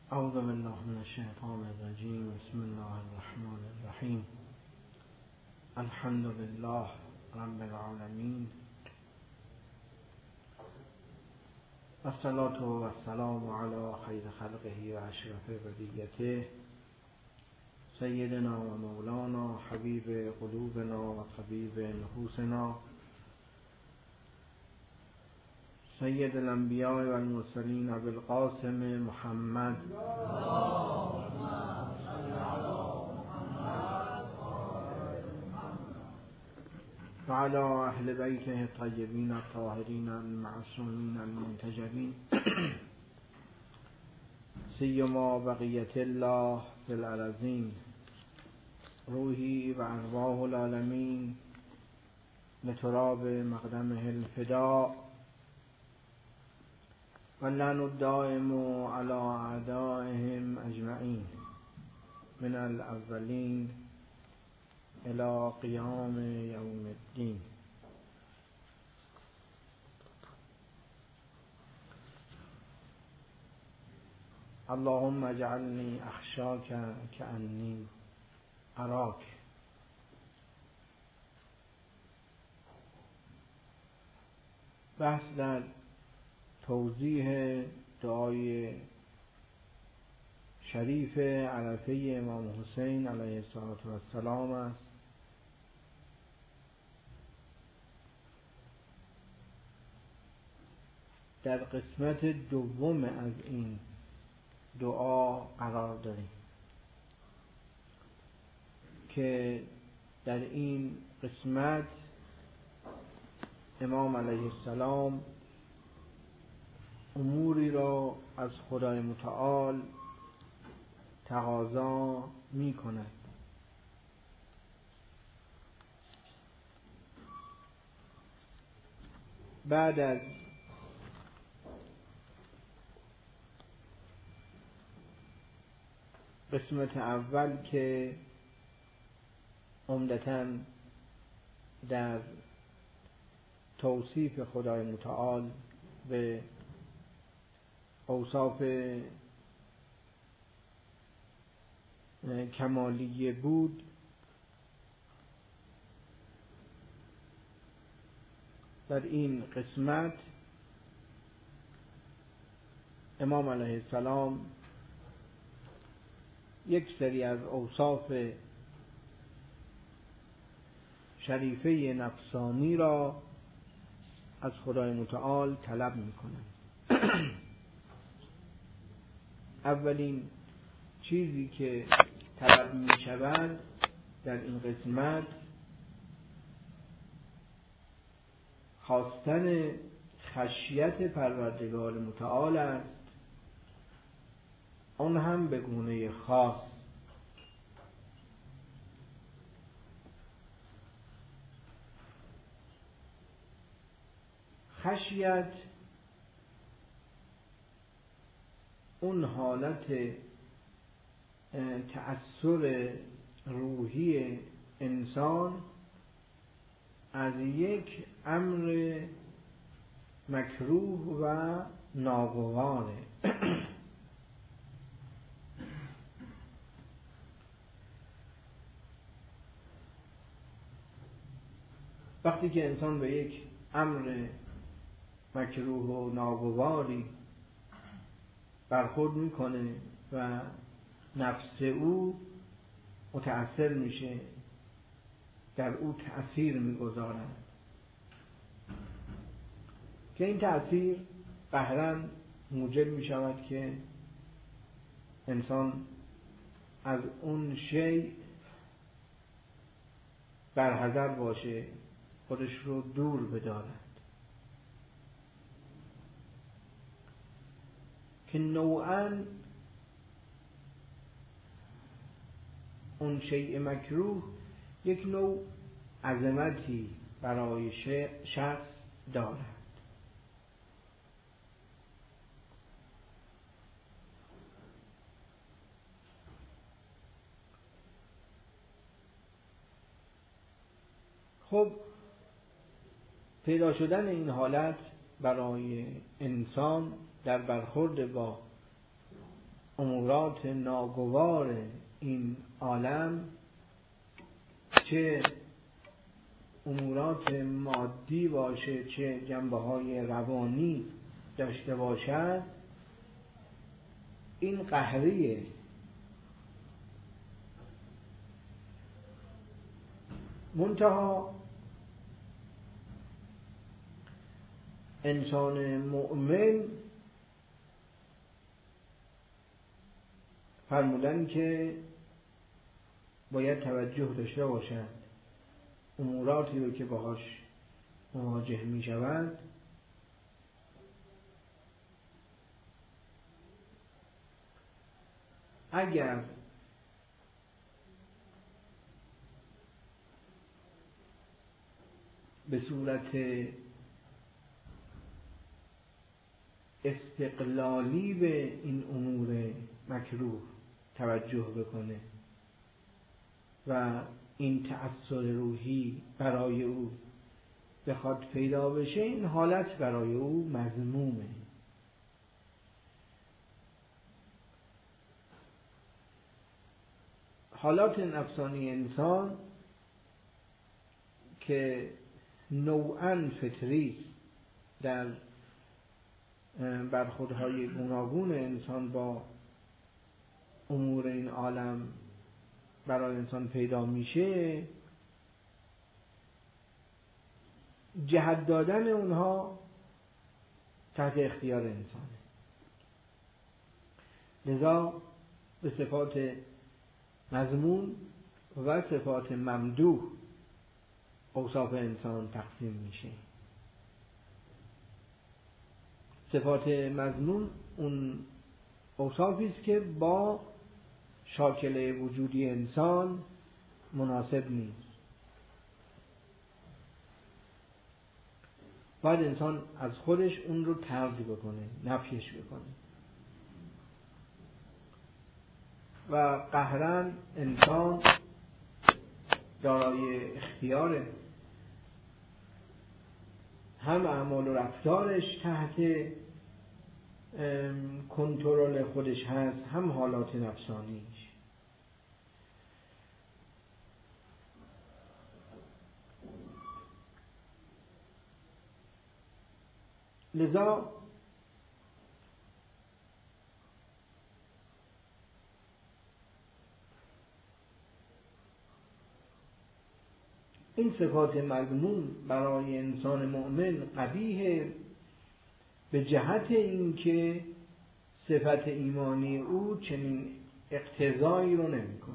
اعوذ بالله من الشیطان الرجیم. بسم الله الرحمن الرحیم. الحمد لله رب العالمین، والصلاة والسلام علی خیر خلقه و اشرف بریته سیدنا و مولانا حبیب قلوبنا و طبیب نفوسنا سید الانبیاء و المرسلین ابی القاسم محمد و علی اهل بیته الطیبین الطاهرین المعصومین المنتجبین سیما بقیت الله فی الارضین روحی و ارواح العالمین لتراب مقدمه الفداء واللعن الدائم على اعدائهم اجمعین من الاولین الى قیام یوم الدین. اللهم اجعلنی اخشاک کأنی اراک. بحث در توضیح دعای شریف عرفه امام حسین علیه السلام است در قسمت دوم از این دعا قرار داریم که در این قسمت امام علیه السلام اموری را از خدای متعال تقاضا می کند. بعد از قسمت اول که عمدتاً در توصیف خدای متعال به اوصاف کمالیه بود، در این قسمت امام علیه السلام یک سری از اوصاف شریفه نفسانی را از خدای متعال طلب می‌کنند. اولین چیزی که طلب می‌شود در این قسمت خواستن خشیت پروردگار متعال است، آن هم به گونه خاص. خشیت اون حالت تأثر روحی انسان از یک امر مکروه و ناگواره. وقتی که انسان به یک امر مکروه و ناگواری برخورد میکنه و نفس او متأثر میشه، در او تأثیر میگذارد که این تأثیر قهراً موجب میشود که انسان از اون شیء برحذر باشه، خودش رو دور بدارد، که نوعاً اون شیء مکروه یک نوع عظمتی برای شخص دارد. خب پیدا شدن این حالت برای انسان در برخورد با امورات ناگوار این عالم، چه امورات مادی باشه چه جنبه‌های روانی داشته باشد، این قهریه. منتها انسان مؤمن فرمودن که باید توجه داشته باشد اموراتی رو که باهاش مواجه می شود اگر به صورت استقلالی به این امور مکروه توجه بکنه و این تأثیر روحی برای او بخواد پیدا بشه، این حالت برای او مذمومه. حالات نفسانی انسان که نوعاً فطری در برخوردهای گوناگون انسان با امور این عالم برای انسان پیدا میشه، جهت دادن اونها تحت اختیار انسانه. لذا به صفات مذموم و صفات ممدوح اوصاف انسان تقسیم میشه. صفات مذموم اون اوصافی است که با شاکله وجودی انسان مناسب نیست. باید انسان از خودش اون رو طرد بکنه، نفیش بکنه. و قهرن انسان دارای اختیاره، هم اعمال و رفتارش تحت کنترل خودش هست، هم حالات نفسانیش. لذا این صفات مذموم برای انسان مؤمن قبیحه، به جهت اینکه صفت ایمانی او چنین اقتضایی رو نمی‌کنه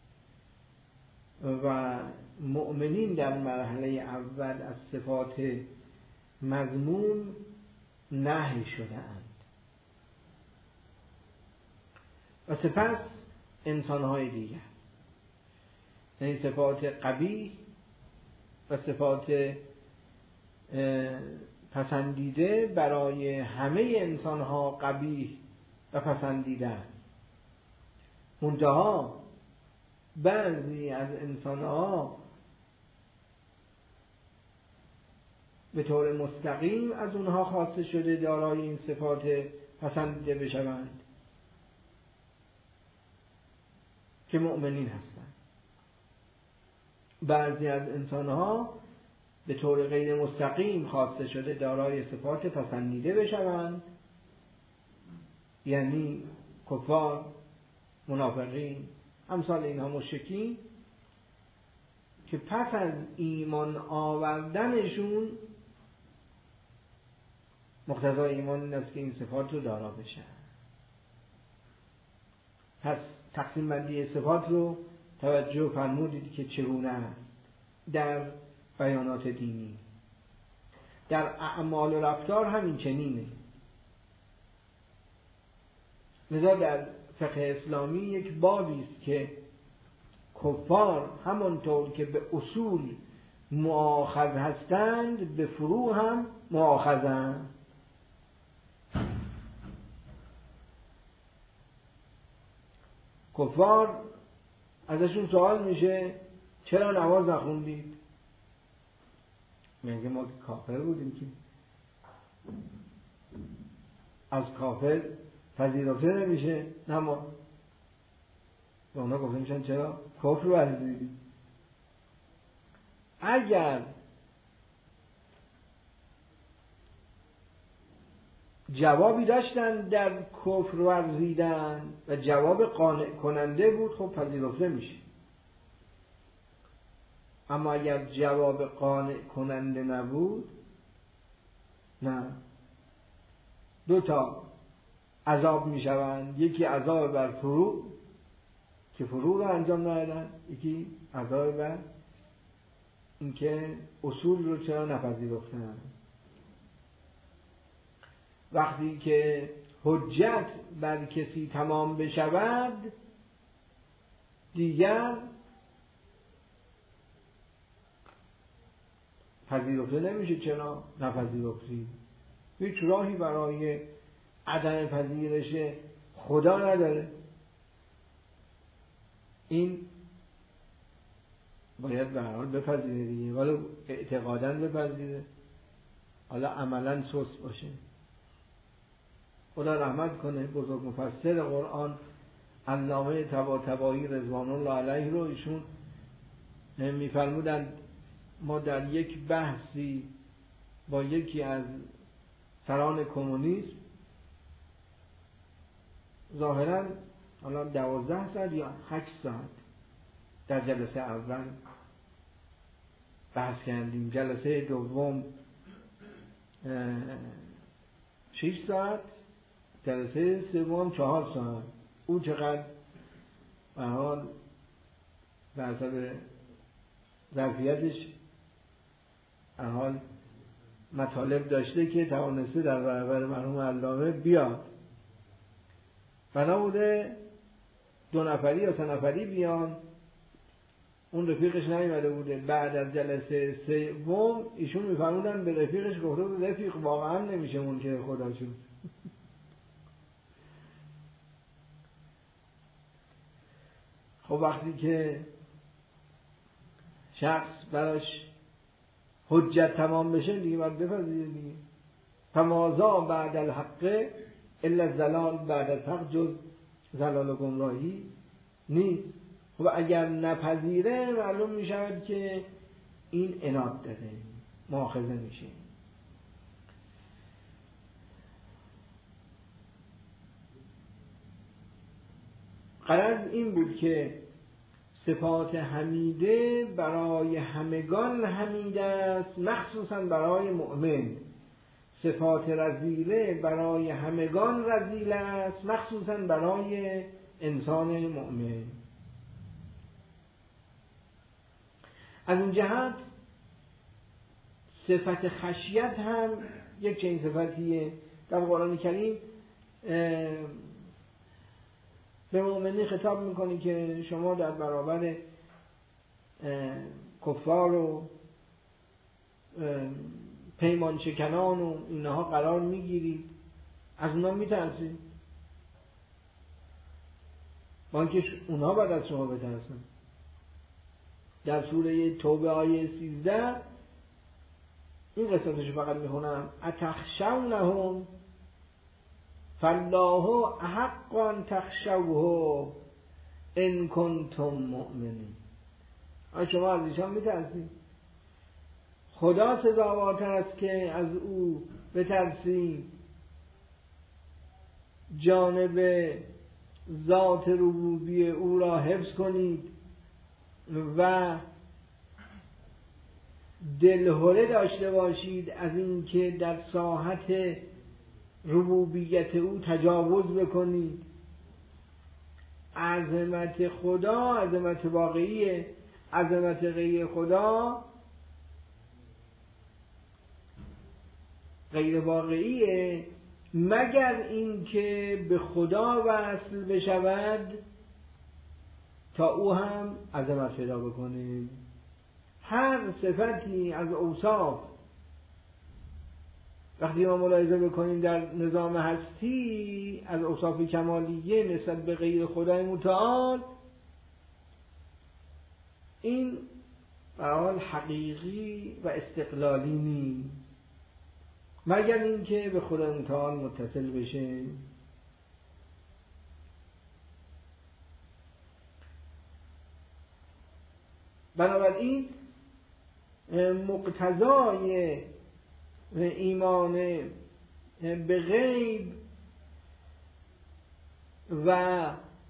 و مؤمنین در مرحله اول از صفات مذموم نهی شده‌اند و سپس انسان‌های دیگر، یعنی صفات قبیح و صفات پسندیده برای همه انسان‌ها قبیح و پسندیده است. منتها بعضی از انسان‌ها به طور مستقیم از اونها خواسته شده دارای این صفات پسندیده بشوند که مؤمنین هستند. بعضی از انسان‌ها به طور غیر مستقیم خواسته شده دارای صفات پسندیده بشوند، یعنی کفار، منافقین، امثال اینها مشرکین، که پس از ایمان آوردنشون مقتضای ایمان این است که این صفات رو دارا بشن. پس تقسیم بندی صفات رو توجه فرمودید که چگونه است در بیانات دینی. در اعمال و رفتار همین چنینه. لذا در فقه اسلامی یک بابی است که کفار همانطور که به اصول مؤاخذ هستند به فروع هم مؤاخذند. کفار ازشون سوال میشه چرا نماز نخوندید؟ میگه ما کافر بودیم که از کافر پذیرفته نمیشه. اما به اونا گفته میشن چرا؟ کفر ورزیدی. اگر جوابی داشتن در کفر ورزیدن و جواب قانع کننده بود، خب پذیرفته میشه. اما اگر جواب قانع کننده نبود، نه، دو تا عذاب میشوند. یکی عذاب بر فروع که فروع رو انجام ندادن، یکی عذاب بر اینکه اصول رو چرا نپذیرفتن. وقتی که حجت بر کسی تمام بشود دیگر پذیرفته نمیشه. چرا نپذیرفتی؟ هیچ راهی برای عدم پذیرش خدا نداره. این باید به هر حال بپذیره دیگه، ولی اعتقاداً بپذیره، حالا عملاً سست باشه. خدا رحمت کنه بزرگ مفسر قرآن علامه طباطبایی رضوان الله علیه رو، ایشون میفرمودند ما در یک بحثی با یکی از سران کمونیسم ظاهراً حالا 12 ساعت یا 8 ساعت در جلسه اول بحث کردیم، جلسه دوم 6 ساعت، جلسه سوم 4 ساعت. او چقدر به حال به حسب ظرفیتش به حال مطالب داشته که توانسته در برابر مرحوم علامه بیاد. بنا بوده 2 نفری یا 3 نفری بیان، اون رفیقش نیومده بوده. بعد از جلسه سوم ایشون میفرمودن به رفیقش، گفته بود رفیق واقعا نمیشه منکر خدا شد. خب وقتی که شخص براش حجت تمام بشه دیگه باید بپذیره دیگه. فماذا بعد الحق الا الضلال، بعد از حق جز ضلال و گمراهی نیست. خب اگر نپذیره معلوم می شود که این عناد داره، مؤاخذه میشه. غرض این بود که صفات حمیده برای همگان حمید است، مخصوصا برای مؤمن. صفات رذیله برای همگان رذیل است، مخصوصا برای انسان مؤمن. از این جهت صفت خشیت هم یک چنین صفتیه. در قرآن کریم به مؤمنین خطاب میکنی که شما در برابر کفار و پیمان شکنان و اینها قرار میگیرید، از اونها میترسید، با اینکه اونها باید از شما بترسن. در سوره توبه آیه 13 این قصتش فقط میخونم: اتخشونهم فالله احق ان تخشوه ان کنتم مؤمنین. شما از ایشان میترسید، خدا سزاوارتر است که از او بترسید، جانب ذات ربوبی او را حفظ کنید و دلهره داشته باشید از اینکه در ساحت ربوبیت او تجاوز بکنید. عظمت خدا عظمت واقعیه، عظمت غیر خدا غیر واقعیه، مگر اینکه به خدا وصل بشود تا او هم عظمت پیدا بکنه. هر صفتی از اوصاف وقتی ما ملاحظه بکنیم در نظام هستی از اوصاف کمالیه نسبت به غیر خدای متعال، این به حال حقیقی و استقلالی نیست، مگر اینکه به خدای متعال متصل بشه. بنابراین مقتضای ایمان به غیب و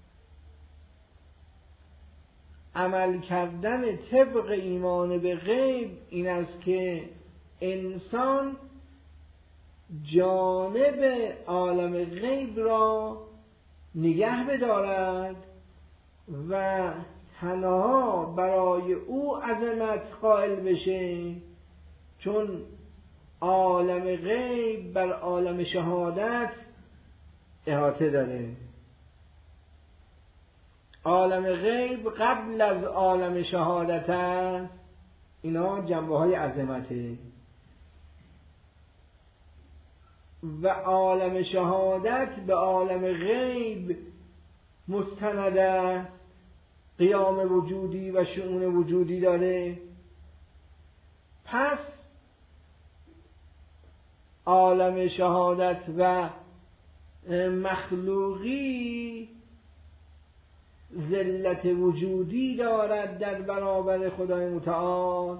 عمل کردن طبق ایمان به غیب این است که انسان جانب عالم غیب را نگه بدارد و تنها برای او عظمت قائل بشه، چون عالم غیب بر عالم شهادت احاطه داره. عالم غیب قبل از عالم شهادت است. اینا جنبه های عظمته و عالم شهادت به عالم غیب مستند است، قیام وجودی و شؤون وجودی داره. پس عالم شهادت و مخلوقی ذلت وجودی دارد در برابر خدای متعال.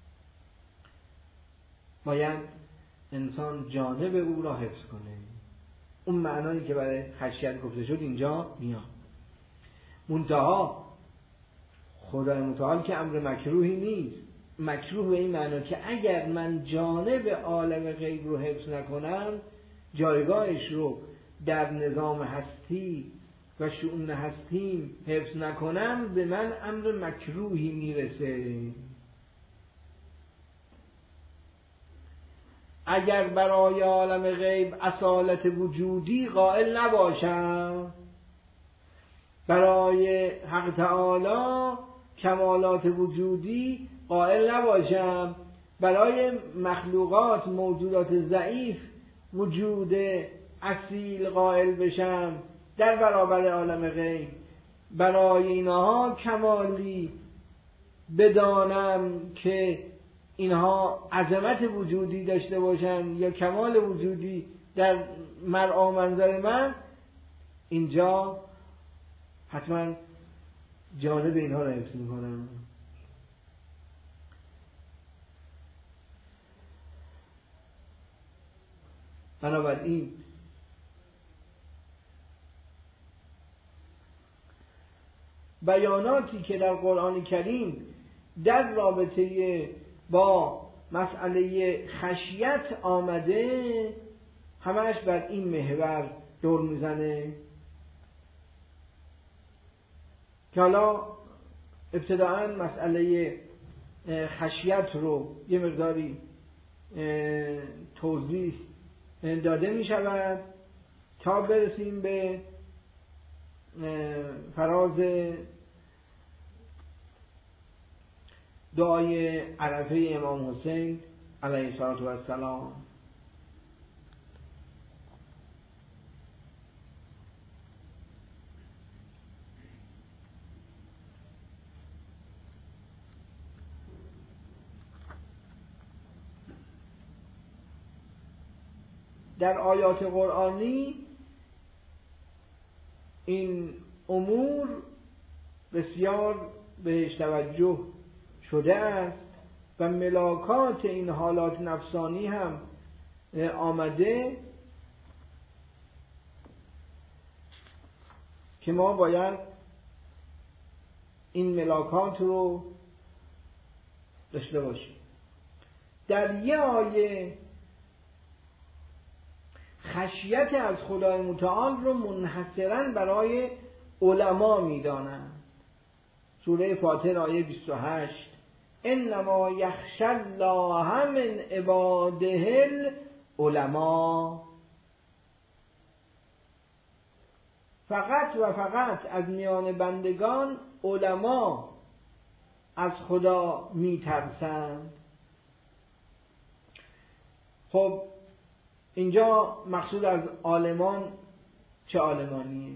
باید انسان جانب او را حفظ کنه. اون معنایی که برای خشیت گفته شد اینجا میاد. منتها خدای متعال که امر مکروهی نیست. مکروه به این معنی که اگر من جانب عالم غیب رو حفظ نکنم، جایگاهش رو در نظام هستی و شؤون هستیم حفظ نکنم، به من امر مکروهی میرسه. اگر برای عالم غیب اصالت وجودی قائل نباشم، برای حق تعالی کمالات وجودی قائل نباشم، برای مخلوقات موجودات ضعیف وجود اصیل قائل بشم در برابر عالم غیب، برای اینها کمالی بدانم که اینها عظمت وجودی داشته باشن یا کمال وجودی در مرعا منظر من، اینجا حتما جانب اینها را حفظ میکنم. بنابراین بیاناتی که در قرآن کریم در رابطه با مسئله خشیت آمده همش بر این محور دور میزنه که حالا ابتداءً مسئله خشیت رو یه مقداری توضیح داده می شود تا برسیم به فراز دعای عرفه امام حسین علیه السلام. در آیات قرآنی این امور بسیار بهش توجه شده است و ملاکات این حالات نفسانی هم آمده که ما باید این ملاکات رو داشته باشیم. در یه آیه خشیت از خدای متعال رو منحصراً برای علما میدانند. سوره فاطر آیه 28 انما یخشی الله من عباده العلماء، فقط و فقط از میان بندگان علما از خدا میترسند. خب اینجا مقصود از عالمان چه عالمانیه؟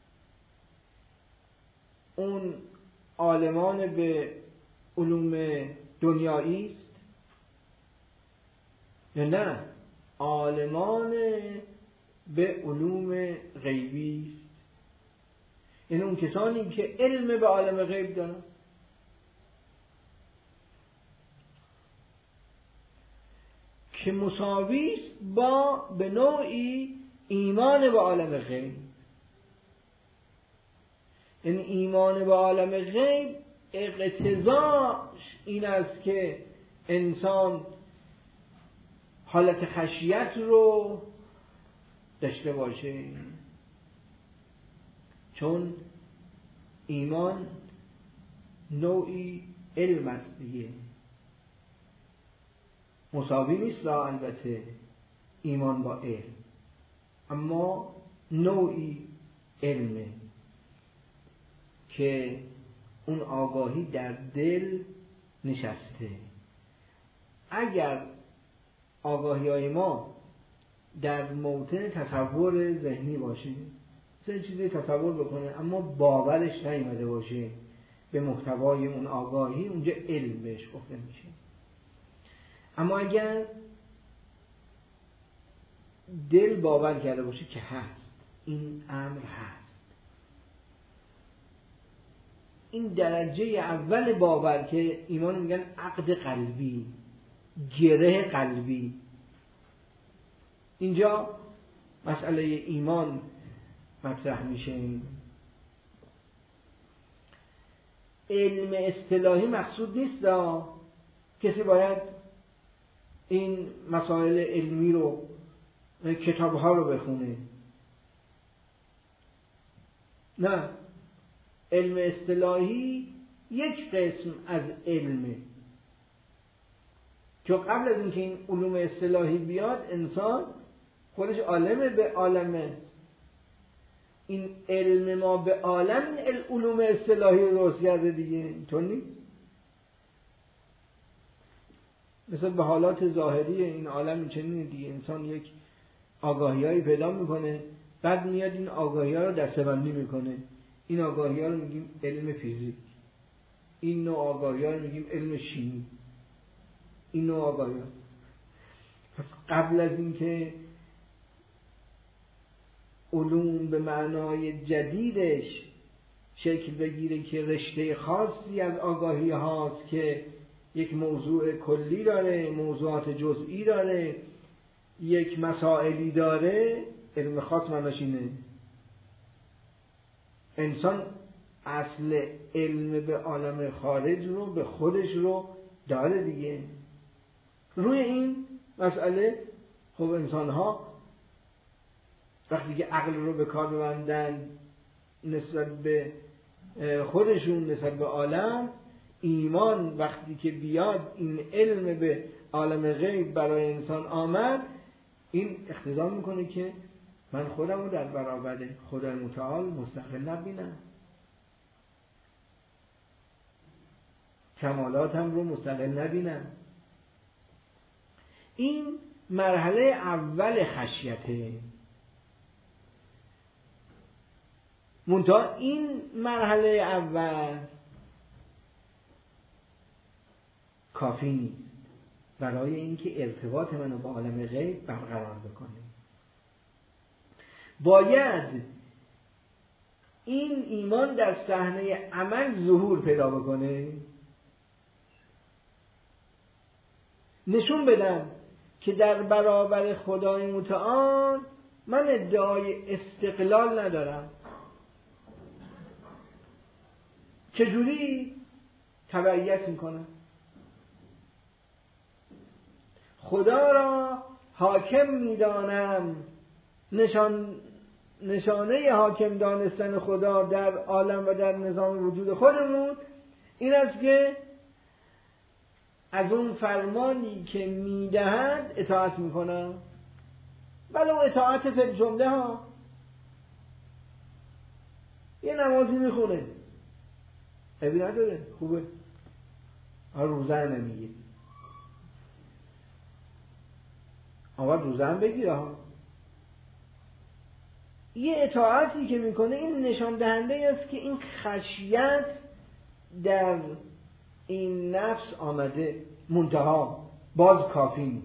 اون عالمان به علوم دنیایی است یا نه عالمان به علوم غیبی است؟ یعنی اون کسانی که علم به عالم غیب دارن. که مساوی است با به نوعی ایمان به عالم غیب. یعنی ایمان به عالم غیب اقتضاش این است که انسان حالت خشیت رو داشته باشه، چون ایمان نوعی علم است دیگه. مساوی نیست البته ایمان با علم، اما نوعی علمه که اون آگاهی در دل نشسته. اگر آگاهی های ما در موطن تصور ذهنی باشه، سه چیزی تصور بکنه اما باورش نیامده باشه به محتوای اون آگاهی، اونجا علم بهش گفته میشه. اما اگر دل باور کرده باشه که هست، این امر هست، این درجه اول باور که ایمان میگن عقد قلبی، گره قلبی. اینجا مسئله ایمان مطرح میشه. علم اصطلاحی مقصود نیست، کسی باید این مسائل علمی رو، کتابها رو بخونه. نه، علم اصطلاحی یک قسم از علمه که قبل از اینکه این علوم اصطلاحی بیاد انسان خودش عالم به عالمه. این علم ما به عالم علوم اصطلاحی درست کرده دیگه، اینطور نیست. مثل به حالات ظاهری این عالم چنینه دیگه. انسان یک آگاهی‌هایی پیدا میکنه، بعد میاد این آگاهی‌ها رو دسته‌بندی میکنه. این آگاهی‌ها رو میگیم علم فیزیک، این نوع آگاهی‌ها رو میگیم علم شیمی، این نوع آگاهی‌ها. پس قبل از اینکه علوم به معنای جدیدش شکل بگیره که رشته خاصی از آگاهی هاست که یک موضوع کلی داره، موضوعات جزئی داره، یک مسائلی داره، علم خاص معناش اینه. انسان اصل علم به عالم خارج رو، به خودش رو داره دیگه. روی این مسئله خب انسان ها وقتی که عقل رو به کار ببندن نسبت به خودشون، نسبت به عالم، ایمان وقتی که بیاد، این علم به عالم غیب برای انسان آمد، این اقتضا میکنه که من خودم رو در برابر خدای متعال مستقل نبینم، کمالاتم رو مستقل نبینم. این مرحله اول خشیته. منتها این مرحله اول کافی نیست برای اینکه ارتباط منو با عالم غیب برقرار بکنه. باید این ایمان در صحنه عمل ظهور پیدا بکنه، نشون بدم که در برابر خدای متعال من ادعای استقلال ندارم. چجوری تبعیت میکنم؟ خدا را حاکم میدانم. نشانه حاکم دانستن خدا در عالم و در نظام وجود خودمون این است که از اون فرمانی که میدهد اطاعت میکنم، ولو اطاعت فی الجمله ها. یه نمازی میخونه، عیبی نداره، خوبه، روزه نمیگه، آقا روزه هم بگیره ها. یه اطاعتی که میکنه این نشان دهنده است که این خشیت در این نفس آمده. منتها باز کافی نیست.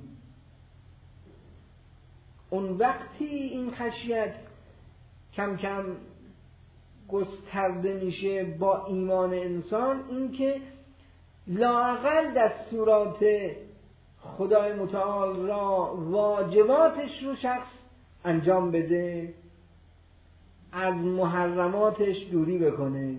اون وقتی این خشیت کم کم گسترده میشه با ایمان انسان، این که لااقل دستورات خدای متعال را واجباتش رو شخص انجام بده، از محرماتش دوری بکنه.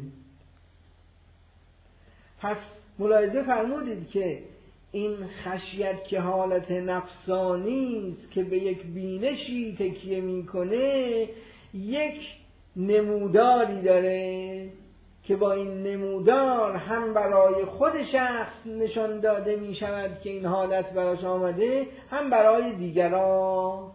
پس ملاحظه فرمودید که این خشیت که حالت نفسانی است که به یک بینشی تکیه میکنه، یک نموداری داره که با این نمودار هم برای خود شخص نشان داده می شود که این حالت براش آمده، هم برای دیگران.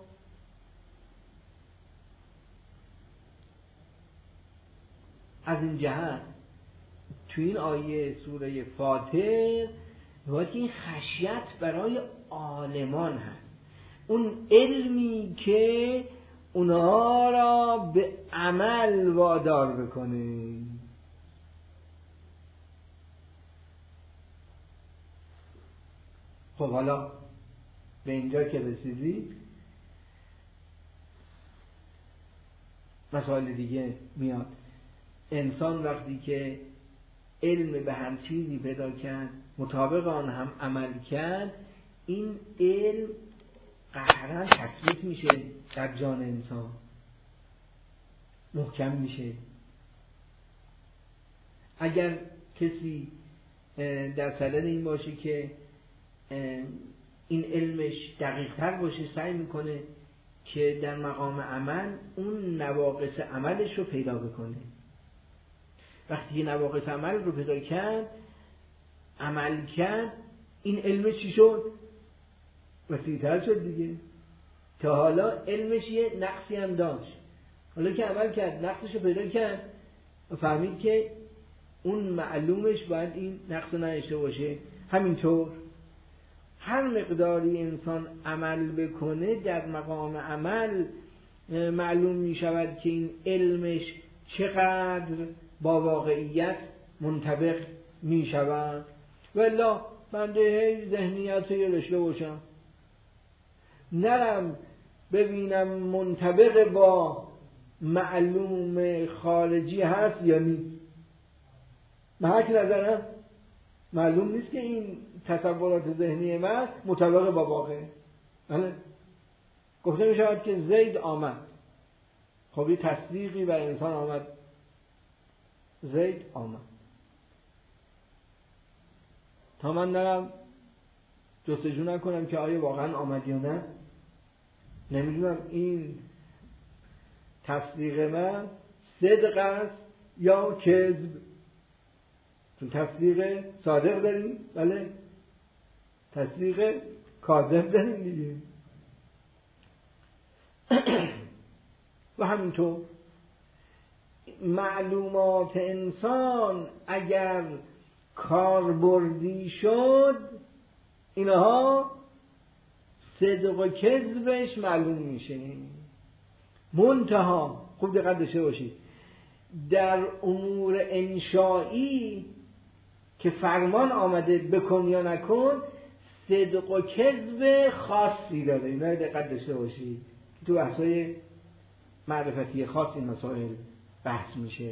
از این جهت تو این آیه سوره فاطر باید این خشیت برای عالمان هست، اون علمی که اونها را به عمل وادار بکنه. خب حالا به اینجا که رسیدی مسائل دیگه میاد. انسان وقتی که علم به هر چیزی پیدا کرد، مطابق آن هم عمل کرد، این علم قهرن تثبیت میشه در جان انسان، محکم میشه. اگر کسی در صدد این باشه که این علمش دقیق تر باشه، سعی میکنه که در مقام عمل اون نواقص عملش رو پیدا بکنه. وقتی که نواقص عمل رو پیدا کرد، عمل کرد، این علمش چی شد؟ وسیع‌تر شد دیگه. تا حالا علمش یه نقصی هم داشت، حالا که عمل کرد، نقصش رو پیدا کرد و فهمید که اون معلومش باید این نقص رو نداشته باشه. همینطور هر مقداری انسان عمل بکنه، در مقام عمل معلوم می شود که این علمش چقدر با واقعیت منطبق می شود. والا بنده ذهنیت رو داشته باشم، نرم ببینم منطبق با معلوم خارجی هست یا نیست. محک نظرم معلوم نیست که این تصورات ذهنی من مطابق با واقع. بله، گفته می شود که زید آمد. خب یه تصدیقی بر انسان آمد، زید آمد. تا من نرم جستجو نکنم که آیا واقعا آمد یا نه، نمیدونم این تصدیق من صدق است یا کذب. چون تصدیق صادق داریم، بله، تصدیق کاذب داریم دیگه. و همینطور معلومات انسان اگر کاربردی شد، اینها صدق و کذبش معلوم میشه. منتها خوب دقت داشته باشید، در امور انشایی که فرمان آمده بکن یا نکن، صدق و کذب خاصی داره. اینا دقت داشته باشید، تو بحث‌های معرفتی خاص این مسائل بحث میشه.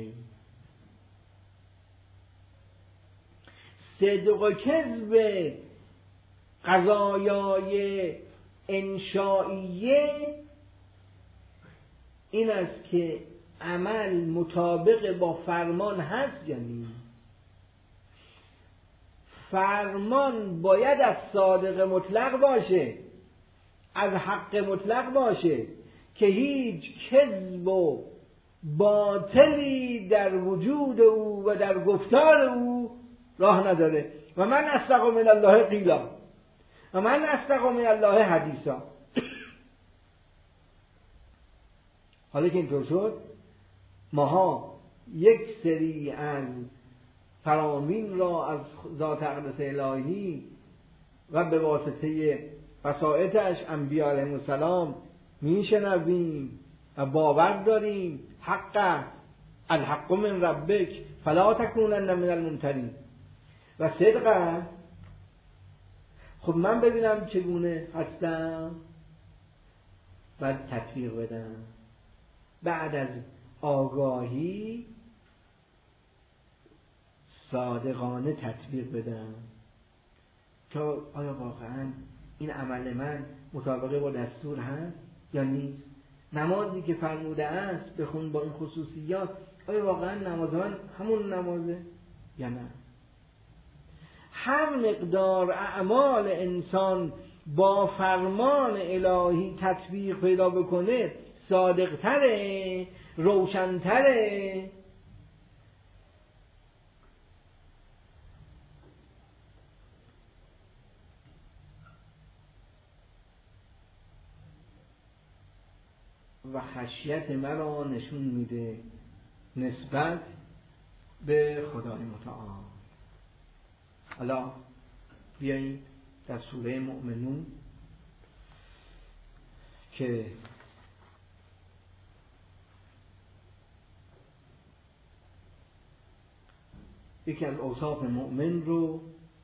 صدق و کذب قضایای انشائیه این است که عمل مطابق با فرمان هست یا نیست. فرمان باید از صادق مطلق باشه، از حق مطلق باشه، که هیچ کذب و باطلی در وجود او و در گفتار او راه نداره. و من اصدق من الله قیلا و من اصدق من الله حدیثا. حالا که اینطور شد، ماها یک سری از فرامین را از ذات اقدس الهی و به واسطه بصائرش انبیاء علیهم السلام میشنویم و باور داریم حق است، الحق من ربک فلا تکونن من الممترین، و صدق است. خب من ببینم چگونه هستم، بعد تطبیق بدم. بعد از آگاهی صادقانه تطبیق بدم تا آیا واقعا این عمل من مطابق با دستور هست یا نیست؟ نمازی که فرموده است بخون با این خصوصیات، آیا واقعا نماز من همون نمازه یا نه؟ هر مقدار اعمال انسان با فرمان الهی تطبیق پیدا بکنه صادق‌تره، روشن‌تره. و خشیت مرا نشون میده نسبت به خدای متعال. حالا بیایید در سوره مؤمنون که یکی از اوصاف مؤمن رو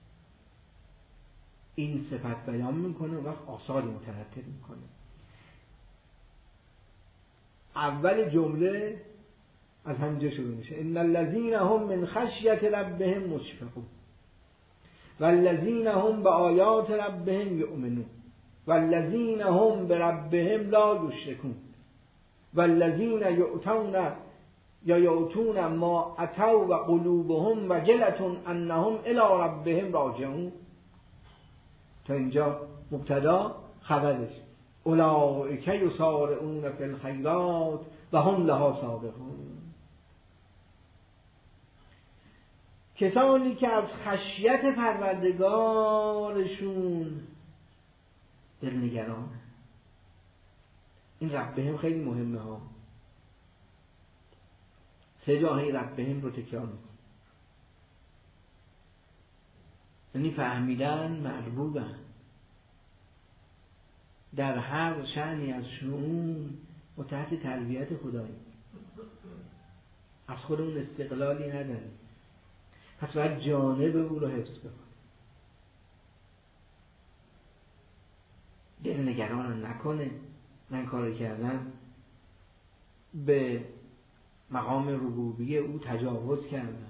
این صفت بیان میکنه و آثاری مترتب میکنه. اول جمله از همینجا شروع میشه: ان الذين هم من خشیت ربهم مشفقون والذین هم بآیات ربهم یؤمنون والذین هم بربهم لا یشرکون والذین یؤتون ما اتوا و قلوبهم وجلة انهم الی ربهم راجعون. تا اینجا مبتدا خبرش: اولئک یسارعون فی الخیرات و هم لها سابقون. کسانی که از خشیت پروردگارشون دلنگرانه. این ربهم خیلی مهمه ها. 3 جاهی ربهم رو تکرار میکنه، یعنی فهمیدن مربوبن در هر شأنی از شؤون و تحت تربیت خدایی. از خودمون استقلالی نداریم، پس باید جانب او رو حفظ بکنیم. دل نگران نکنه من کاری کردم به مقام ربوبیه او تجاوز کردم.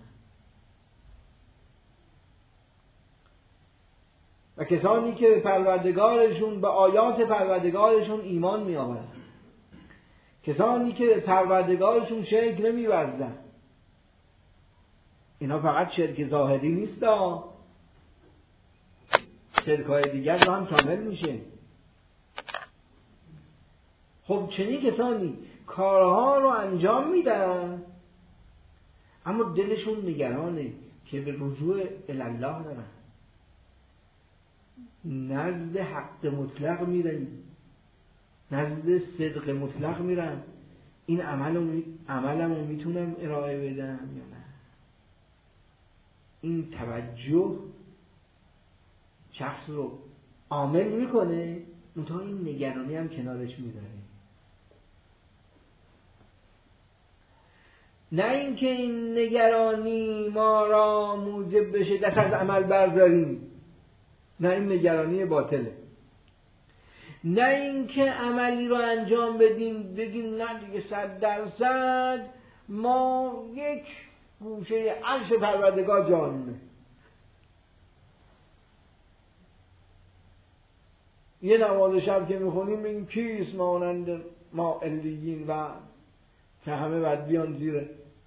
و کسانی که به پروردگارشون، به آیات پروردگارشون ایمان می آورن، کسانی که به پروردگارشون شرک نمی ورزن، اینا فقط شرک ظاهری نیست، شرکای دیگر رو هم شامل میشه. خب چنین کسانی کارها رو انجام میدن اما دلشون نگرانه که به رجوع الله دارن، نزد حق مطلق میرن، نزد صدق مطلق میرن. این عملمو میتونم ارائه بدم یا نه؟ این توجه شخص رو عامل میکنه، منتها این نگرانی هم کنارش میذاره. نه اینکه این نگرانی ما را موجب بشه دست از عمل برداریم، نه، این نگرانی باطله. نه اینکه عملی رو انجام بدیم بگیم نه دیگه 100% ما یک گوشه عرش پروردگار جانونه. یه نماز شب که میخونیم این کیست مانند ما علیین و که همه باید بیان زیره.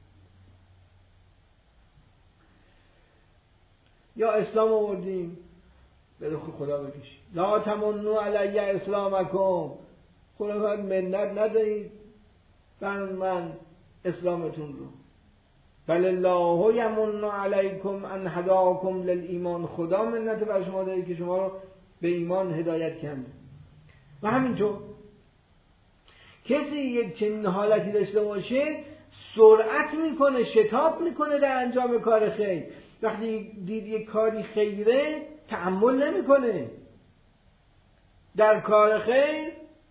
یا اسلام آوردیم به خدا بکشید، لا تمنوا علی اسلامکم، خدا باید منت ندهید بر من اسلامتون رو. بل الله یمن علیکم ان هداکم للایمان، خدا منت بر شما داره که شما رو به ایمان هدایت کرده. و همینطور کسی یک چنین حالتی داشته باشه سرعت میکنه، شتاب میکنه در انجام کار خیر. وقتی دید یک کاری خیره تأمل نمیکنه، در کار خیر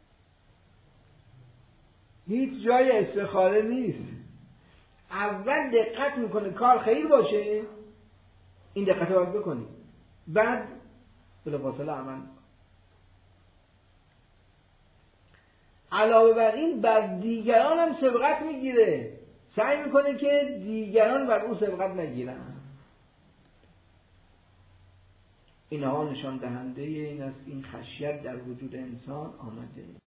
هیچ جای استخاره نیست. اول دقت میکنه کار خیر باشه، این دقت رو باید بکنی، بعد بلافاصله عمل. علاوه بر این بر دیگران هم سبقت میگیره، سعی میکنه که دیگران بر او سبقت نگیرن. اینها نشان دهنده این است این خشیت در وجود انسان آمده.